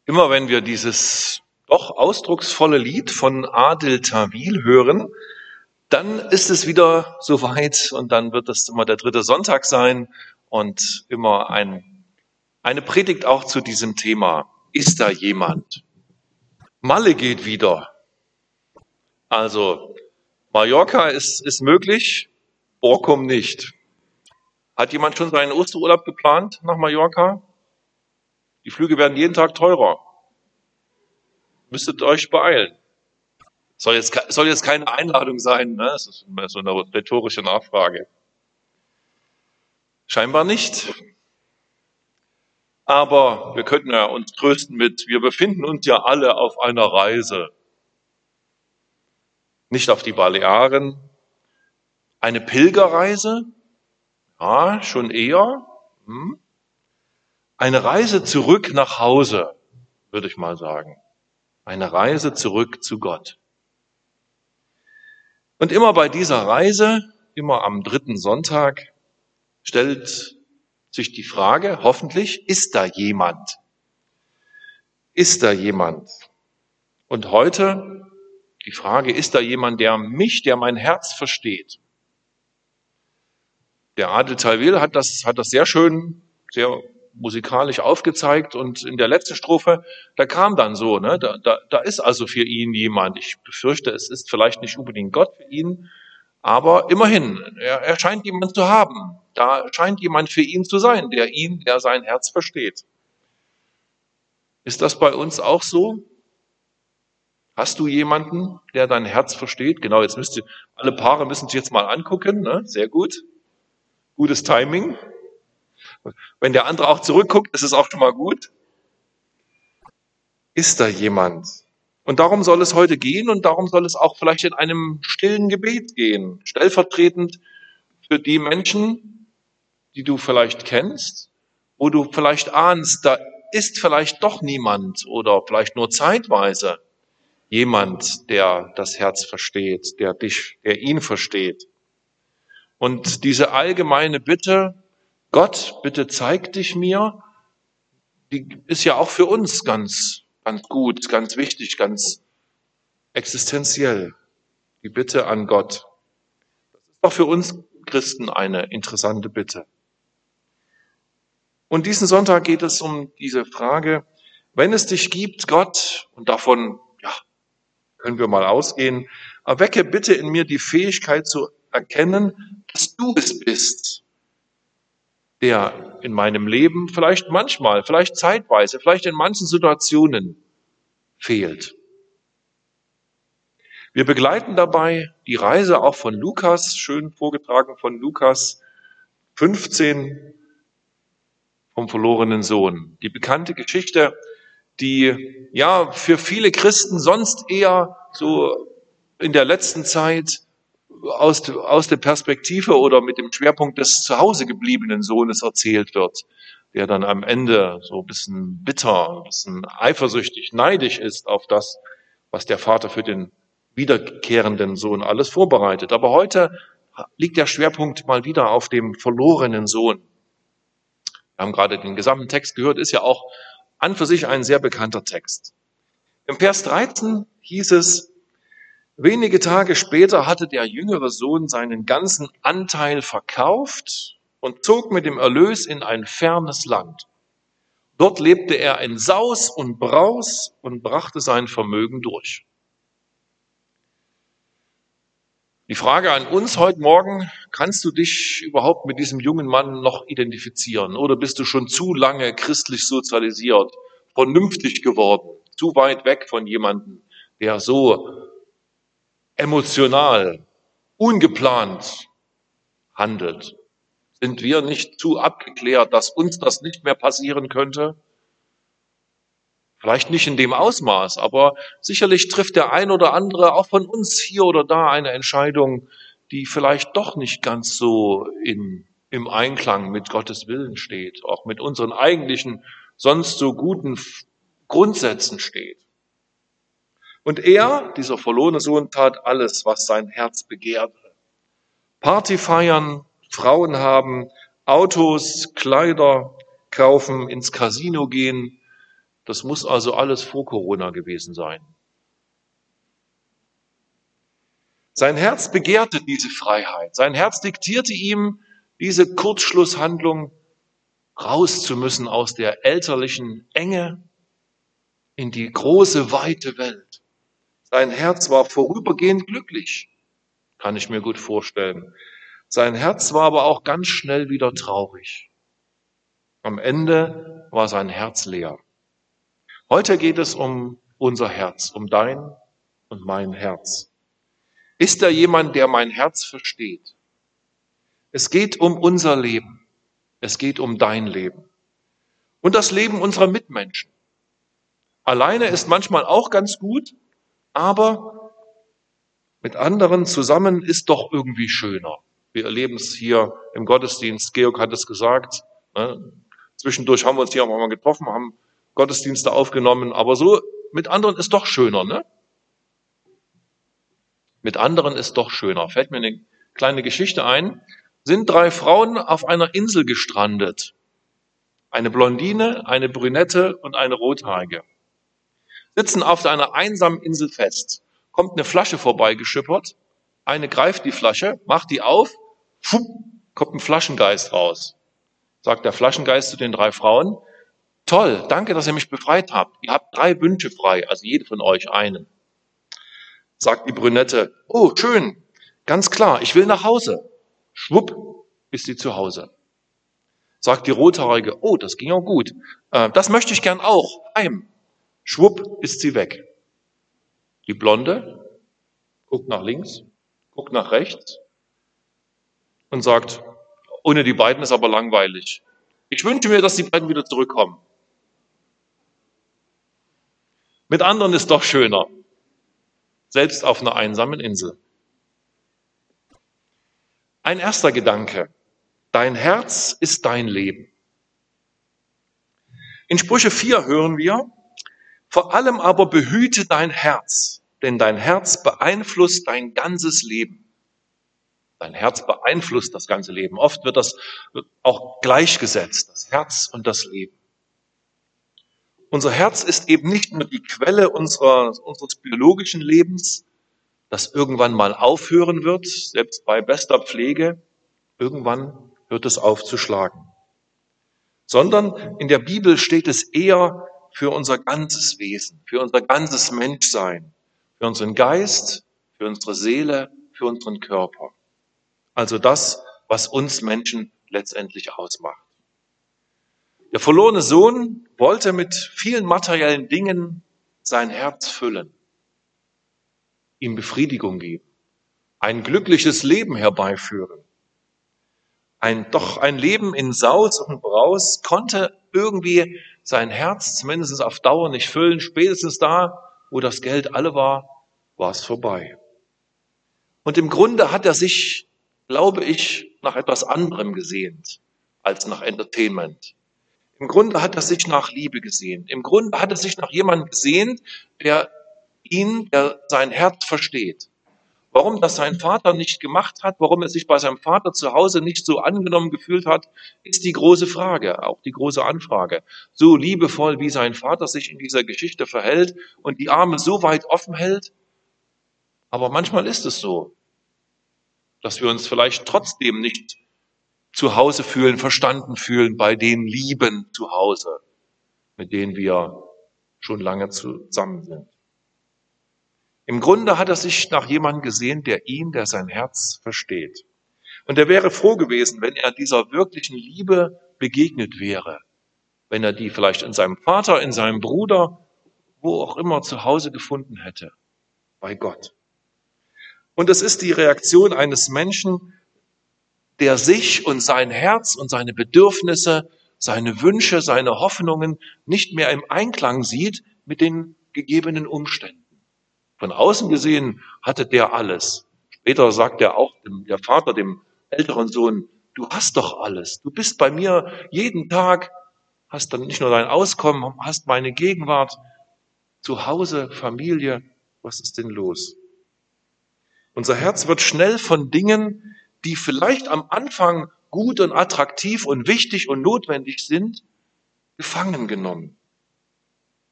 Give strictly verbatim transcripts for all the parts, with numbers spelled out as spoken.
Immer wenn wir dieses doch ausdrucksvolle Lied von Adil Tawil hören, dann ist es wieder soweit und dann wird es immer der dritte Sonntag sein und immer ein, eine Predigt auch zu diesem Thema. Ist da jemand? Malle geht wieder. Also Mallorca ist, ist möglich, Borkum nicht. Hat jemand schon seinen Osterurlaub geplant nach Mallorca? Die Flüge werden jeden Tag teurer. Müsstet euch beeilen. Soll jetzt, soll jetzt keine Einladung sein, ne? Das ist so eine rhetorische Nachfrage. Scheinbar nicht. Aber wir könnten ja uns trösten mit, wir befinden uns ja alle auf einer Reise. Nicht auf die Balearen. Eine Pilgerreise? Ja, schon eher. Hm. Eine Reise zurück nach Hause, würde ich mal sagen. Eine Reise zurück zu Gott. Und immer bei dieser Reise, immer am dritten Sonntag, stellt sich die Frage, hoffentlich, ist da jemand? Ist da jemand? Und heute die Frage, ist da jemand, der mich, der mein Herz versteht? Der Adil Tawil hat das, hat das sehr schön, sehr musikalisch aufgezeigt und in der letzten Strophe, da kam dann so, ne, da, da, da ist also für ihn jemand. Ich befürchte, es ist vielleicht nicht unbedingt Gott für ihn, aber immerhin, er, er scheint jemand zu haben. Da scheint jemand für ihn zu sein, der ihn, der sein Herz versteht. Ist das bei uns auch so? Hast du jemanden, der dein Herz versteht? Genau, jetzt müsst ihr, alle Paare müssen sich jetzt mal angucken, ne? Sehr gut. Gutes Timing. Wenn der andere auch zurückguckt, ist es auch schon mal gut. Ist da jemand? Und darum soll es heute gehen und darum soll es auch vielleicht in einem stillen Gebet gehen. Stellvertretend für die Menschen, die du vielleicht kennst, wo du vielleicht ahnst, da ist vielleicht doch niemand oder vielleicht nur zeitweise jemand, der das Herz versteht, der dich, der ihn versteht. Und diese allgemeine Bitte, Gott, bitte zeig dich mir, die ist ja auch für uns ganz, ganz gut, ganz wichtig, ganz existenziell. Die Bitte an Gott. Das ist auch für uns Christen eine interessante Bitte. Und diesen Sonntag geht es um diese Frage, wenn es dich gibt, Gott, und davon, ja, können wir mal ausgehen, erwecke bitte in mir die Fähigkeit zu erkennen, dass du es bist, der in meinem Leben vielleicht manchmal, vielleicht zeitweise, vielleicht in manchen Situationen fehlt. Wir begleiten dabei die Reise auch von Lukas, schön vorgetragen von Lukas fünfzehn, vom verlorenen Sohn. Die bekannte Geschichte, die ja für viele Christen sonst eher so in der letzten Zeit aus, aus der Perspektive oder mit dem Schwerpunkt des zu Hause gebliebenen Sohnes erzählt wird, der dann am Ende so ein bisschen bitter, ein bisschen eifersüchtig, neidisch ist auf das, was der Vater für den wiederkehrenden Sohn alles vorbereitet. Aber heute liegt der Schwerpunkt mal wieder auf dem verlorenen Sohn. Wir haben gerade den gesamten Text gehört, ist ja auch an für sich ein sehr bekannter Text. Im Vers dreizehn hieß es, wenige Tage später hatte der jüngere Sohn seinen ganzen Anteil verkauft und zog mit dem Erlös in ein fernes Land. Dort lebte er in Saus und Braus und brachte sein Vermögen durch. Die Frage an uns heute Morgen, kannst du dich überhaupt mit diesem jungen Mann noch identifizieren? Oder bist du schon zu lange christlich sozialisiert, vernünftig geworden, zu weit weg von jemandem, der so emotional, ungeplant handelt? Sind wir nicht zu abgeklärt, dass uns das nicht mehr passieren könnte? Vielleicht nicht in dem Ausmaß, aber sicherlich trifft der ein oder andere auch von uns hier oder da eine Entscheidung, die vielleicht doch nicht ganz so in, im Einklang mit Gottes Willen steht, auch mit unseren eigentlichen, sonst so guten Grundsätzen steht. Und er, dieser verlorene Sohn, tat alles, was sein Herz begehrte. Party feiern, Frauen haben, Autos, Kleider kaufen, ins Casino gehen, Das muss also alles vor Corona gewesen sein. Sein Herz begehrte diese Freiheit. Sein Herz diktierte ihm diese Kurzschlusshandlung, raus zu müssen aus der elterlichen Enge in die große, weite Welt. Sein Herz war vorübergehend glücklich, kann ich mir gut vorstellen. Sein Herz war aber auch ganz schnell wieder traurig. Am Ende war sein Herz leer. Heute geht es um unser Herz, um dein und mein Herz. Ist da jemand, der mein Herz versteht? Es geht um unser Leben. Es geht um dein Leben. Und das Leben unserer Mitmenschen. Alleine ist manchmal auch ganz gut, aber mit anderen zusammen ist doch irgendwie schöner. Wir erleben es hier im Gottesdienst. Georg hat es gesagt. Ne? Zwischendurch haben wir uns hier auch mal getroffen, haben Gottesdienste aufgenommen. Aber so mit anderen ist doch schöner, ne? Mit anderen ist doch schöner. Fällt mir eine kleine Geschichte ein. Sind drei Frauen auf einer Insel gestrandet. Eine Blondine, eine Brünette und eine Rothaarige. Sitzen auf einer einsamen Insel fest. Kommt eine Flasche vorbeigeschippert. Eine greift die Flasche, macht die auf. Pfupp, kommt ein Flaschengeist raus. Sagt der Flaschengeist zu den drei Frauen: Toll, danke, dass ihr mich befreit habt. Ihr habt drei Wünsche frei, also jede von euch einen. Sagt die Brünette: Oh, schön, ganz klar, ich will nach Hause. Schwupp, ist sie zu Hause. Sagt die Rothaarige: Oh, das ging ja gut. Äh, das möchte ich gern auch. Heim. Schwupp, ist sie weg. Die Blonde guckt nach links, guckt nach rechts und sagt: Ohne die beiden ist aber langweilig. Ich wünsche mir, dass die beiden wieder zurückkommen. Mit anderen ist doch schöner. Selbst auf einer einsamen Insel. Ein erster Gedanke: Dein Herz ist dein Leben. In Sprüche vier hören wir: Vor allem aber behüte dein Herz, denn dein Herz beeinflusst dein ganzes Leben. Dein Herz beeinflusst das ganze Leben. Oft wird das auch gleichgesetzt, das Herz und das Leben. Unser Herz ist eben nicht nur die Quelle unserer, unseres biologischen Lebens, das irgendwann mal aufhören wird, selbst bei bester Pflege. Irgendwann hört es auf zu schlagen. Sondern in der Bibel steht es eher für unser ganzes Wesen, für unser ganzes Menschsein, für unseren Geist, für unsere Seele, für unseren Körper. Also das, was uns Menschen letztendlich ausmacht. Der verlorene Sohn wollte mit vielen materiellen Dingen sein Herz füllen, ihm Befriedigung geben, ein glückliches Leben herbeiführen. Ein, doch ein Leben in Saus und Braus konnte irgendwie sein Herz zumindest auf Dauer nicht füllen. Spätestens da, wo das Geld alle war, war es vorbei. Und im Grunde hat er sich, glaube ich, nach etwas anderem gesehnt als nach Entertainment. Im Grunde hat er sich nach Liebe gesehnt. Im Grunde hat er sich nach jemandem gesehnt, der ihn, der sein Herz versteht. Warum das sein Vater nicht gemacht hat, warum er sich bei seinem Vater zu Hause nicht so angenommen gefühlt hat, ist die große Frage, auch die große Anfrage. So liebevoll, wie sein Vater sich in dieser Geschichte verhält und die Arme so weit offen hält. Aber manchmal ist es so, dass wir uns vielleicht trotzdem nicht zu Hause fühlen, verstanden fühlen bei den Lieben zu Hause, mit denen wir schon lange zusammen sind. Im Grunde hat er sich nach jemandem gesehen, der ihn, der sein Herz versteht. Und er wäre froh gewesen, wenn er dieser wirklichen Liebe begegnet wäre, wenn er die vielleicht in seinem Vater, in seinem Bruder, wo auch immer zu Hause gefunden hätte, bei Gott. Und es ist die Reaktion eines Menschen, der sich und sein Herz und seine Bedürfnisse, seine Wünsche, seine Hoffnungen nicht mehr im Einklang sieht mit den gegebenen Umständen. Von außen gesehen hatte der alles. Später sagt er auch, dem, der Vater, dem älteren Sohn: Du hast doch alles. Du bist bei mir jeden Tag, hast dann nicht nur dein Auskommen, hast meine Gegenwart, zu Hause, Familie. Was ist denn los? Unser Herz wird schnell von Dingen, die vielleicht am Anfang gut und attraktiv und wichtig und notwendig sind, gefangen genommen.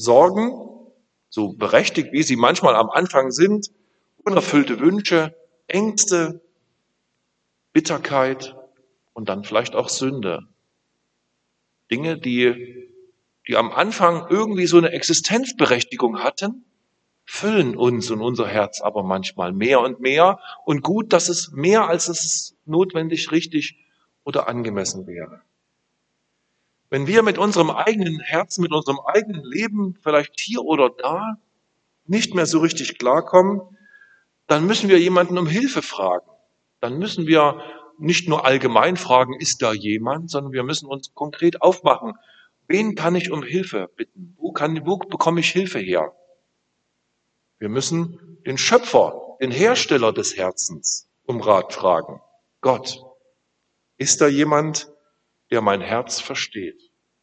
Sorgen, so berechtigt wie sie manchmal am Anfang sind, unerfüllte Wünsche, Ängste, Bitterkeit und dann vielleicht auch Sünde. Dinge, die, die am Anfang irgendwie so eine Existenzberechtigung hatten, füllen uns und unser Herz aber manchmal mehr und mehr. Und gut, dass es mehr als es notwendig, richtig oder angemessen wäre. Wenn wir mit unserem eigenen Herzen, mit unserem eigenen Leben vielleicht hier oder da nicht mehr so richtig klarkommen, dann müssen wir jemanden um Hilfe fragen. Dann müssen wir nicht nur allgemein fragen, ist da jemand, sondern wir müssen uns konkret aufmachen. Wen kann ich um Hilfe bitten? Wo kann, wo bekomme ich Hilfe her? Wir müssen den Schöpfer, den Hersteller des Herzens um Rat fragen. Gott, ist da jemand, der mein Herz versteht?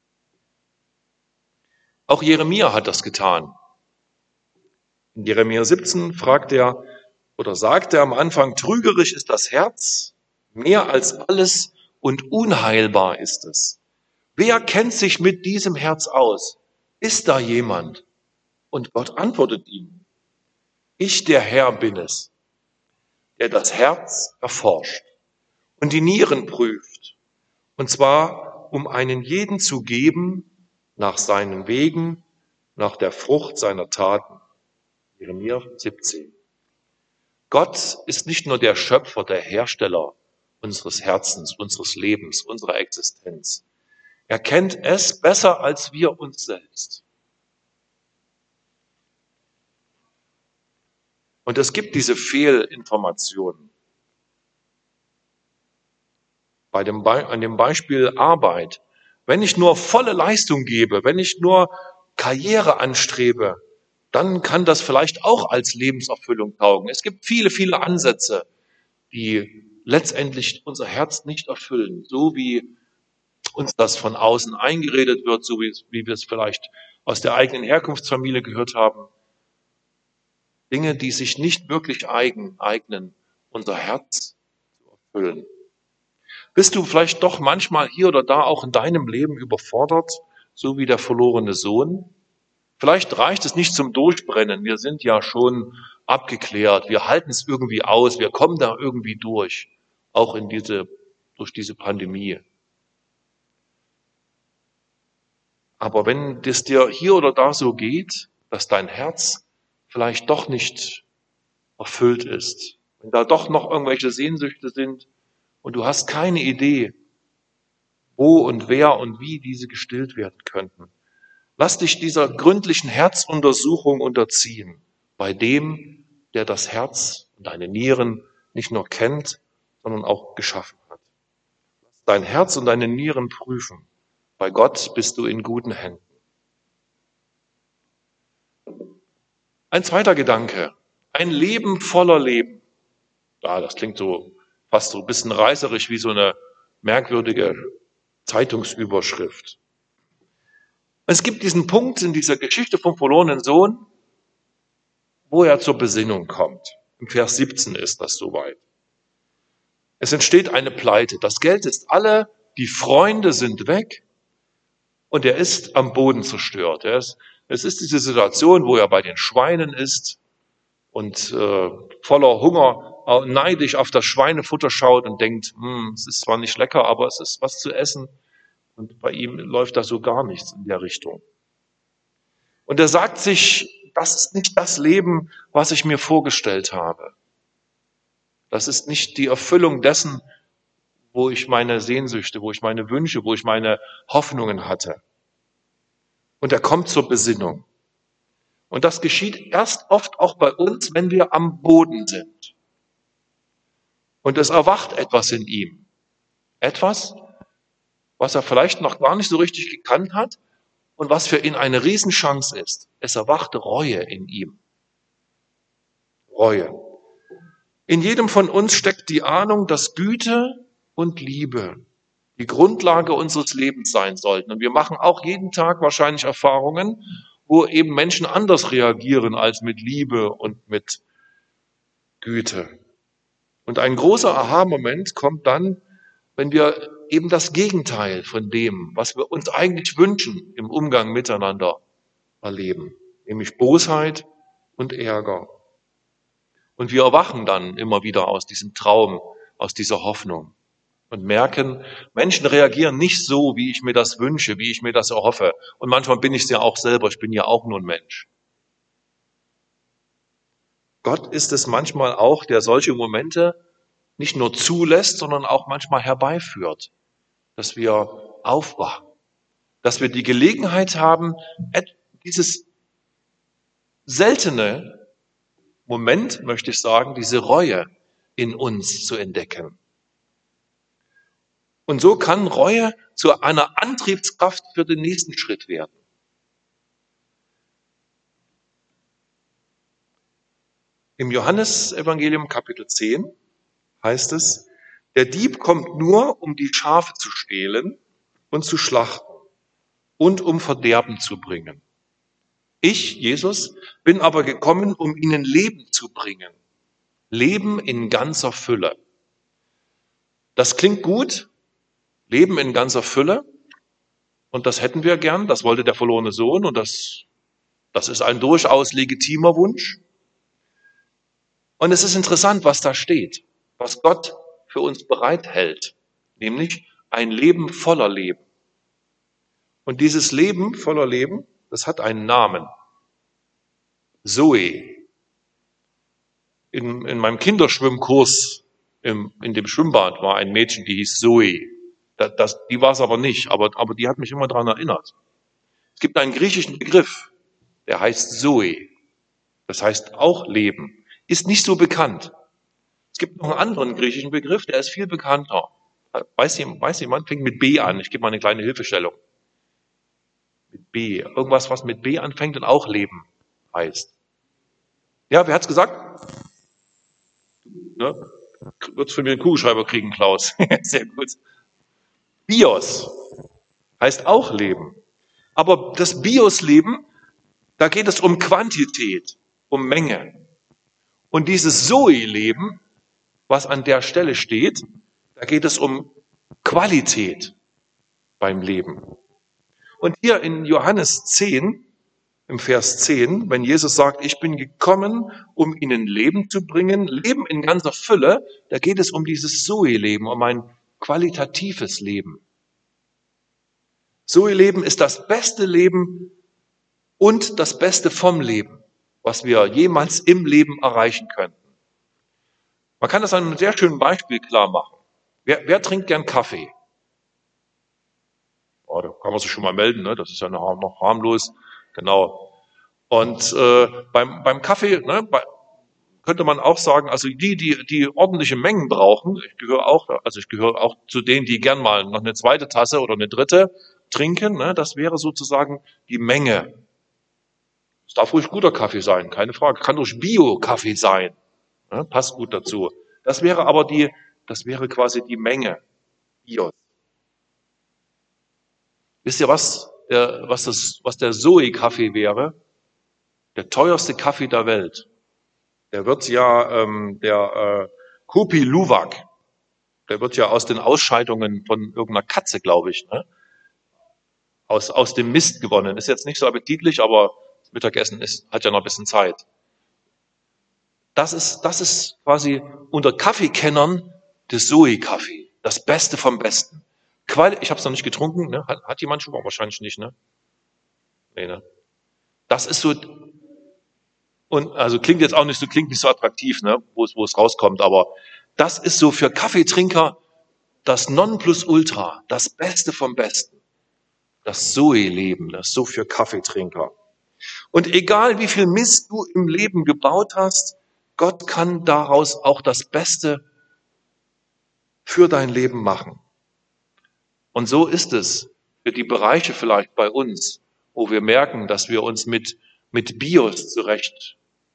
Auch Jeremia hat das getan. In Jeremia siebzehn fragt er oder sagt er am Anfang, trügerisch ist das Herz, mehr als alles und unheilbar ist es. Wer kennt sich mit diesem Herz aus? Ist da jemand? Und Gott antwortet ihm, ich, der Herr, bin es, der das Herz erforscht und die Nieren prüft, und zwar, um einen jeden zu geben nach seinen Wegen, nach der Frucht seiner Taten. Jeremia siebzehn. Gott ist nicht nur der Schöpfer, der Hersteller unseres Herzens, unseres Lebens, unserer Existenz. Er kennt es besser als wir uns selbst. Und es gibt diese Fehlinformationen. Bei dem Be- an dem Beispiel Arbeit. Wenn ich nur volle Leistung gebe, wenn ich nur Karriere anstrebe, dann kann das vielleicht auch als Lebenserfüllung taugen. Es gibt viele, viele Ansätze, die letztendlich unser Herz nicht erfüllen, so wie uns das von außen eingeredet wird, so wie, wie wir es vielleicht aus der eigenen Herkunftsfamilie gehört haben. Dinge, die sich nicht wirklich eigen, eignen, unser Herz zu erfüllen. Bist du vielleicht doch manchmal hier oder da auch in deinem Leben überfordert, so wie der verlorene Sohn? Vielleicht reicht es nicht zum Durchbrennen. Wir sind ja schon abgeklärt. Wir halten es irgendwie aus. Wir kommen da irgendwie durch. Auch in diese, durch diese Pandemie. Aber wenn es dir hier oder da so geht, dass dein Herz vielleicht doch nicht erfüllt ist, wenn da doch noch irgendwelche Sehnsüchte sind und du hast keine Idee, wo und wer und wie diese gestillt werden könnten, lass dich dieser gründlichen Herzuntersuchung unterziehen, bei dem, der das Herz und deine Nieren nicht nur kennt, sondern auch geschaffen hat. Lass dein Herz und deine Nieren prüfen. Bei Gott bist du in guten Händen. Ein zweiter Gedanke. Ein Leben voller Leben. Ja, das klingt so fast so ein bisschen reißerisch wie so eine merkwürdige Zeitungsüberschrift. Es gibt diesen Punkt in dieser Geschichte vom verlorenen Sohn, wo er zur Besinnung kommt. Im Vers siebzehn ist das soweit. Es entsteht eine Pleite. Das Geld ist alle, die Freunde sind weg und er ist am Boden zerstört. Es ist diese Situation, wo er bei den Schweinen ist und äh, voller Hunger äh, neidisch auf das Schweinefutter schaut und denkt, hm, es ist zwar nicht lecker, aber es ist was zu essen. Und bei ihm läuft da so gar nichts in der Richtung. Und er sagt sich, das ist nicht das Leben, was ich mir vorgestellt habe. Das ist nicht die Erfüllung dessen, wo ich meine Sehnsüchte, wo ich meine Wünsche, wo ich meine Hoffnungen hatte. Und er kommt zur Besinnung. Und das geschieht erst oft auch bei uns, wenn wir am Boden sind. Und es erwacht etwas in ihm. Etwas, was er vielleicht noch gar nicht so richtig gekannt hat und was für ihn eine Riesenchance ist. Es erwacht Reue in ihm. Reue. In jedem von uns steckt die Ahnung, dass Güte und Liebe die Grundlage unseres Lebens sein sollten. Und wir machen auch jeden Tag wahrscheinlich Erfahrungen, wo eben Menschen anders reagieren als mit Liebe und mit Güte. Und ein großer Aha-Moment kommt dann, wenn wir eben das Gegenteil von dem, was wir uns eigentlich wünschen im Umgang miteinander, erleben, nämlich Bosheit und Ärger. Und wir erwachen dann immer wieder aus diesem Traum, aus dieser Hoffnung und merken, Menschen reagieren nicht so, wie ich mir das wünsche, wie ich mir das erhoffe. Und manchmal bin ich es ja auch selber, ich bin ja auch nur ein Mensch. Gott ist es manchmal auch, der solche Momente nicht nur zulässt, sondern auch manchmal herbeiführt, dass wir aufwachen, dass wir die Gelegenheit haben, dieses seltene Moment, möchte ich sagen, diese Reue in uns zu entdecken. Und so kann Reue zu einer Antriebskraft für den nächsten Schritt werden. Im Johannesevangelium Kapitel zehn heißt es, der Dieb kommt nur, um die Schafe zu stehlen und zu schlachten und um Verderben zu bringen. Ich, Jesus, bin aber gekommen, um ihnen Leben zu bringen. Leben in ganzer Fülle. Das klingt gut, Leben in ganzer Fülle. Und das hätten wir gern, das wollte der verlorene Sohn und das, das ist ein durchaus legitimer Wunsch. Und es ist interessant, was da steht, was Gott für uns bereithält, nämlich ein Leben voller Leben. Und dieses Leben voller Leben, das hat einen Namen. Zoe. In, in meinem Kinderschwimmkurs im, in dem Schwimmbad war ein Mädchen, die hieß Zoe. Das, das, die war es aber nicht, aber, aber die hat mich immer daran erinnert. Es gibt einen griechischen Begriff, der heißt Zoe. Das heißt auch Leben. Ist nicht so bekannt. Es gibt noch einen anderen griechischen Begriff, der ist viel bekannter. Weiß jemand, weiß jemand, fängt mit B an. Ich gebe mal eine kleine Hilfestellung. Mit B. Irgendwas, was mit B anfängt und auch Leben heißt. Ja, wer hat's gesagt? Ne? Würdest von mir einen Kugelschreiber kriegen, Klaus. Sehr gut. Bios heißt auch Leben. Aber das Bios-Leben, da geht es um Quantität, um Menge. Und dieses Zoe-Leben, was an der Stelle steht, da geht es um Qualität beim Leben. Und hier in Johannes zehn, im Vers zehn, wenn Jesus sagt, ich bin gekommen, um ihnen Leben zu bringen, Leben in ganzer Fülle, da geht es um dieses Zoe-Leben, um ein qualitatives Leben. Zoe-Leben ist das beste Leben und das Beste vom Leben, was wir jemals im Leben erreichen könnten. Man kann das an einem sehr schönen Beispiel klar machen. Wer, wer trinkt gern Kaffee? Oh, da kann man sich schon mal melden, ne? Das ist ja noch, noch harmlos. Genau. Und äh, beim, beim Kaffee, ne, bei, könnte man auch sagen, also die, die, die ordentliche Mengen brauchen, ich gehöre auch, also ich gehöre auch zu denen, die gern mal noch eine zweite Tasse oder eine dritte trinken, ne, das wäre sozusagen die Menge. Es darf ruhig guter Kaffee sein, keine Frage. Kann durch Bio-Kaffee sein, ne, passt gut dazu. Das wäre aber die, das wäre quasi die Menge. Bios. Wisst ihr was, der, was das, was der Zoe-Kaffee wäre? Der teuerste Kaffee der Welt. Der wird ja, ähm, der äh, Kopi Luwak, der wird ja aus den Ausscheidungen von irgendeiner Katze, glaube ich, ne? aus, aus dem Mist gewonnen. Ist jetzt nicht so appetitlich, aber das Mittagessen ist, hat ja noch ein bisschen Zeit. Das ist, das ist quasi unter Kaffeekennern der Zoe-Kaffee. Das Beste vom Besten. Quali- ich habe es noch nicht getrunken, ne? Hat, hat jemand schon mal? Wahrscheinlich nicht, ne? Nee, ne? Das ist so, und also klingt jetzt auch nicht so, klingt nicht so attraktiv, ne? Wo es, wo es rauskommt, aber das ist so für Kaffeetrinker das Nonplusultra, das Beste vom Besten. Das Zoe-Leben, das so für Kaffeetrinker. Und egal wie viel Mist du im Leben gebaut hast, Gott kann daraus auch das Beste für dein Leben machen. Und so ist es für die Bereiche vielleicht bei uns, wo wir merken, dass wir uns mit, mit Bios zurechtfinden,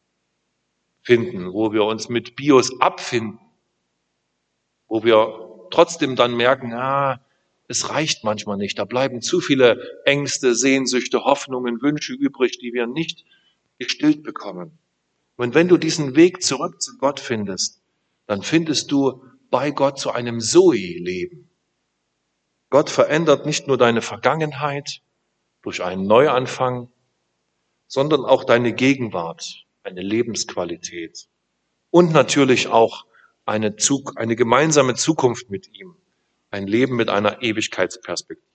wo wir uns mit Bios abfinden, wo wir trotzdem dann merken, ah, es reicht manchmal nicht, da bleiben zu viele Ängste, Sehnsüchte, Hoffnungen, Wünsche übrig, die wir nicht gestillt bekommen. Und wenn du diesen Weg zurück zu Gott findest, dann findest du bei Gott zu einem Zoe-Leben. Gott verändert nicht nur deine Vergangenheit durch einen Neuanfang, sondern auch deine Gegenwart, eine Lebensqualität und natürlich auch eine, Zug, eine gemeinsame Zukunft mit ihm, ein Leben mit einer Ewigkeitsperspektive.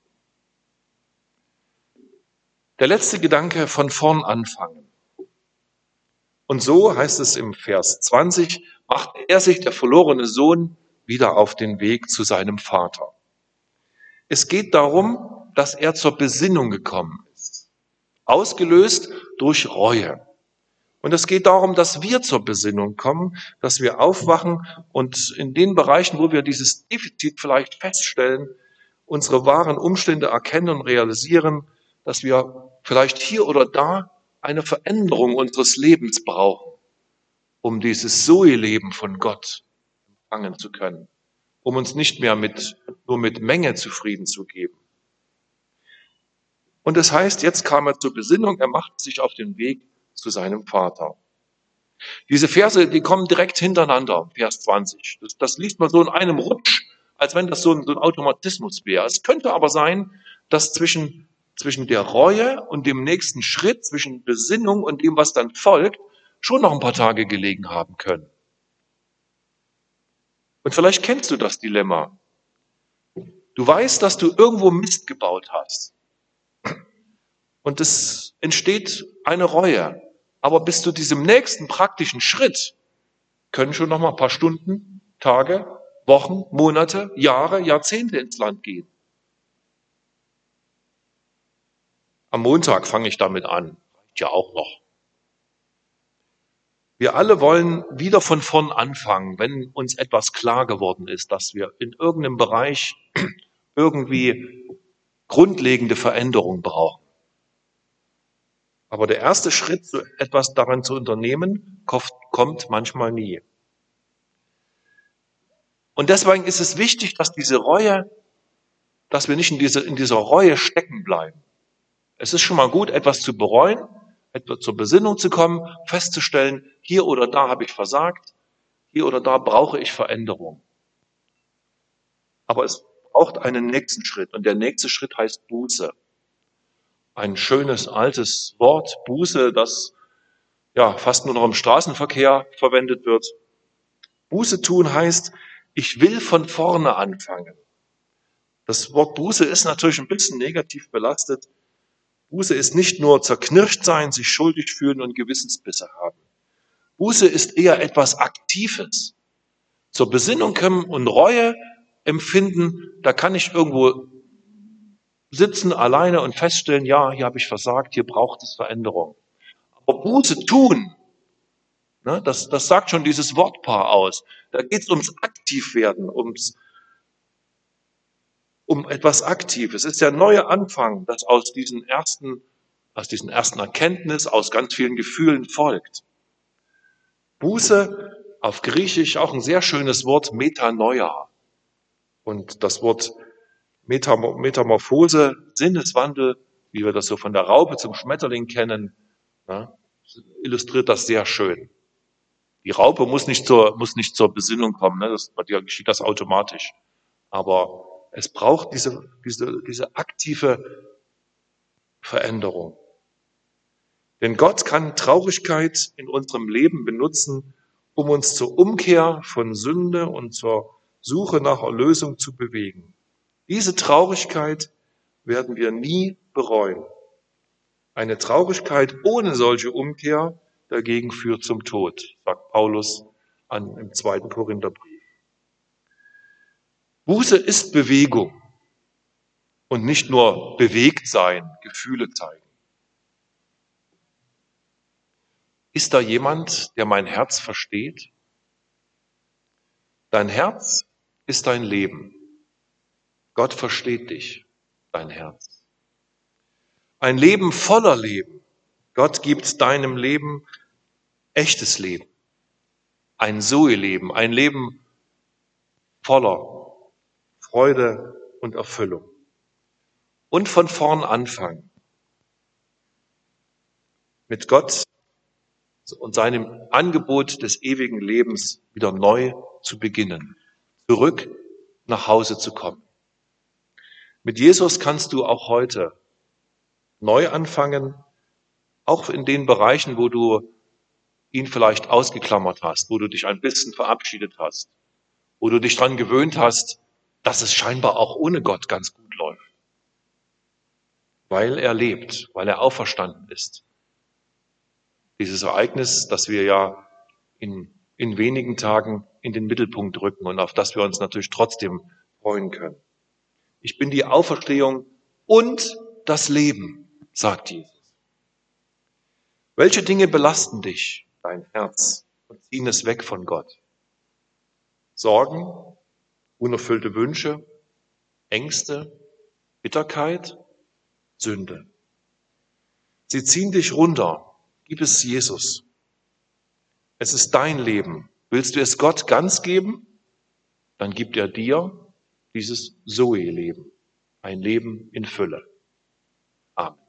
Der letzte Gedanke, von vorn anfangen. Und so heißt es im Vers zwanzig, macht er sich, der verlorene Sohn, wieder auf den Weg zu seinem Vater. Es geht darum, dass er zur Besinnung gekommen ist, ausgelöst durch Reue. Und es geht darum, dass wir zur Besinnung kommen, dass wir aufwachen und in den Bereichen, wo wir dieses Defizit vielleicht feststellen, unsere wahren Umstände erkennen und realisieren, dass wir vielleicht hier oder da eine Veränderung unseres Lebens brauchen, um dieses Zoe-Leben von Gott empfangen zu können, um uns nicht mehr mit, nur mit Menge zufrieden zu geben. Und das heißt, jetzt kam er zur Besinnung, er macht sich auf den Weg zu seinem Vater. Diese Verse, die kommen direkt hintereinander, Vers zwanzig. Das, das liest man so in einem Rutsch, als wenn das so ein, so ein Automatismus wäre. Es könnte aber sein, dass zwischen, zwischen der Reue und dem nächsten Schritt, zwischen Besinnung und dem, was dann folgt, schon noch ein paar Tage gelegen haben können. Und vielleicht kennst du das Dilemma. Du weißt, dass du irgendwo Mist gebaut hast. Und es entsteht eine Reue. Aber bis zu diesem nächsten praktischen Schritt können schon noch mal ein paar Stunden, Tage, Wochen, Monate, Jahre, Jahrzehnte ins Land gehen. Am Montag fange ich damit an. Reicht ja auch noch. Wir alle wollen wieder von vorn anfangen, wenn uns etwas klar geworden ist, dass wir in irgendeinem Bereich irgendwie grundlegende Veränderung brauchen. Aber der erste Schritt, so etwas daran zu unternehmen, kommt manchmal nie. Und deswegen ist es wichtig, dass diese Reue, dass wir nicht in, diese, in dieser Reue stecken bleiben. Es ist schon mal gut, etwas zu bereuen, etwa zur Besinnung zu kommen, festzustellen, hier oder da habe ich versagt, hier oder da brauche ich Veränderung. Aber es braucht einen nächsten Schritt und der nächste Schritt heißt Buße. Ein schönes altes Wort, Buße, das ja fast nur noch im Straßenverkehr verwendet wird. Buße tun heißt, ich will von vorne anfangen. Das Wort Buße ist natürlich ein bisschen negativ belastet. Buße ist nicht nur zerknirscht sein, sich schuldig fühlen und Gewissensbisse haben. Buße ist eher etwas Aktives. Zur Besinnung kommen und Reue empfinden, da kann ich irgendwo sitzen alleine und feststellen, ja, hier habe ich versagt, hier braucht es Veränderung. Aber Buße tun, ne, das, das sagt schon dieses Wortpaar aus. Da geht es ums Aktivwerden, ums, um etwas Aktives. Es ist der neue Anfang, das aus diesen ersten, aus diesen ersten Erkenntnis, aus ganz vielen Gefühlen folgt. Buße, auf Griechisch auch ein sehr schönes Wort, Metanoia. Und das Wort Metamorphose, Sinneswandel, wie wir das so von der Raupe zum Schmetterling kennen, ja, illustriert das sehr schön. Die Raupe muss nicht zur, muss nicht zur Besinnung kommen, ne? Das, bei dir geschieht das automatisch. Aber es braucht diese, diese, diese aktive Veränderung. Denn Gott kann Traurigkeit in unserem Leben benutzen, um uns zur Umkehr von Sünde und zur Suche nach Erlösung zu bewegen. Diese Traurigkeit werden wir nie bereuen. Eine Traurigkeit ohne solche Umkehr dagegen führt zum Tod, sagt Paulus an, im zweiten Korintherbrief. Buße ist Bewegung und nicht nur bewegt sein, Gefühle zeigen. Ist da jemand, der mein Herz versteht? Dein Herz ist dein Leben. Gott versteht dich, dein Herz. Ein Leben voller Leben. Gott gibt deinem Leben echtes Leben. Ein Zoe-Leben, ein Leben voller Freude und Erfüllung. Und von vorn anfangen. Mit Gott und seinem Angebot des ewigen Lebens wieder neu zu beginnen. Zurück nach Hause zu kommen. Mit Jesus kannst du auch heute neu anfangen, Auch in den Bereichen, wo du ihn vielleicht ausgeklammert hast, wo du dich ein bisschen verabschiedet hast, wo du dich daran gewöhnt hast, dass es scheinbar auch ohne Gott ganz gut läuft. Weil er lebt, weil er auferstanden ist. Dieses Ereignis, das wir ja in, in wenigen Tagen in den Mittelpunkt rücken und auf das wir uns natürlich trotzdem freuen können. Ich bin die Auferstehung und das Leben, sagt Jesus. Welche Dinge belasten dich, dein Herz, und ziehen es weg von Gott? Sorgen, unerfüllte Wünsche, Ängste, Bitterkeit, Sünde. Sie ziehen dich runter. Gib es Jesus. Es ist dein Leben. Willst du es Gott ganz geben? Dann gibt er dir dieses Zoe-Leben. Ein Leben in Fülle. Amen.